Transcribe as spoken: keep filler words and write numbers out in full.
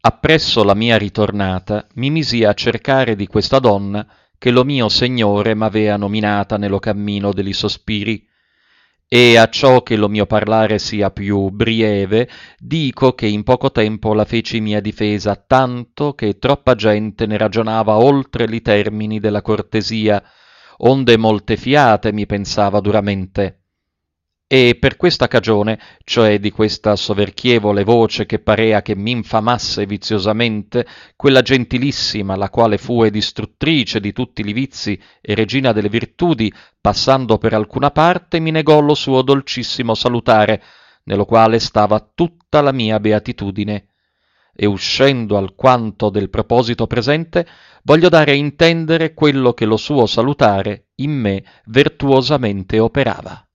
Appresso la mia ritornata, mi misi a cercare di questa donna che lo mio Segnore m'avea nominata nello cammino degli sospiri. E acciò che lo mio parlare sia più brieve, dico che in poco tempo la feci mia difesa, tanto che troppa gente ne ragionava oltre li termini della cortesia, onde molte fiate mi pensava duramente. E per questa cagione, cioè di questa soverchievole voce che parea che m'infamasse viziosamente, quella gentilissima, la quale fu distruttrice di tutti li vizi e regina delle virtudi, passando per alcuna parte, mi negò lo suo dolcissimo salutare, nello quale stava tutta la mia beatitudine. E uscendo alquanto del proposito presente, voglio dare a intendere quello che lo suo salutare in me vertuosamente operava.